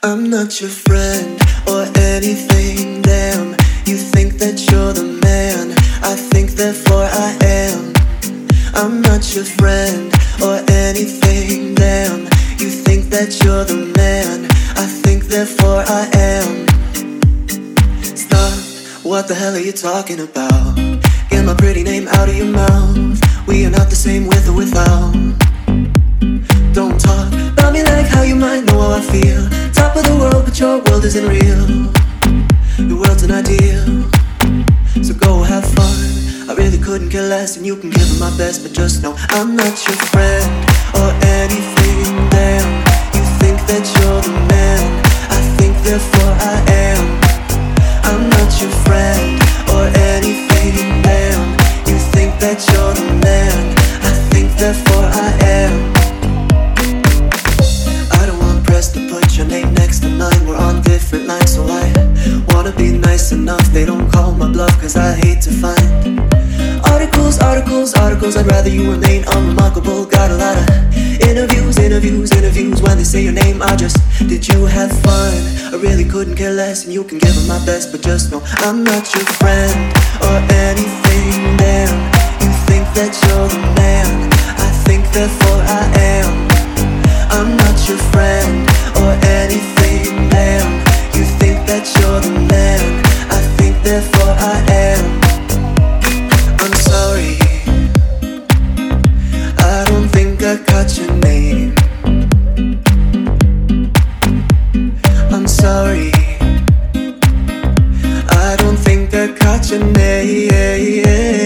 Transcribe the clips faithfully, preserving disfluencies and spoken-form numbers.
I'm not your friend or anything, damn. You think that you're the man, I think therefore I am. I'm not your friend or anything, damn. You think that you're the man, I think therefore I am. Stop, what the hell are you talking about? Get my pretty name out of your mouth. We are not the same with or without. Don't talk about me like how you might know how I feel. Top of the world, but your world isn't real. Your world's an ideal, so go have fun. I really couldn't care less, and you can give it my best, but just know I'm not your friend or anything, damn. You think that you're the man, I think therefore I am. I'm not your friend or anything, damn. You think that you're the man, I think therefore I am. To put your name next to mine, we're on different lines, so I wanna be nice enough. They don't call my bluff, cause I hate to find articles, articles, articles. I'd rather you remain unremarkable. Got a lot of interviews, interviews, interviews. When they say your name, I just, did you have fun? I really couldn't care less, and you can give it my best, but just know I'm not your friend or anything, damn. You think that you're the man, I think therefore I am. I'm not your friend or anything, damn. You think that you're the man, I think therefore I am. I'm sorry, I don't think I caught your name. I'm sorry, I don't think I caught your name.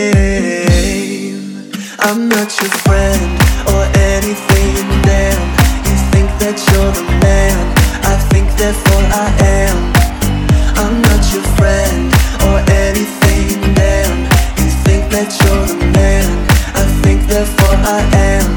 I'm not your friend or anything, damn. That you're the man, I think therefore I am. I'm not your friend or anything, damn. You think that you're the man, I think therefore I am.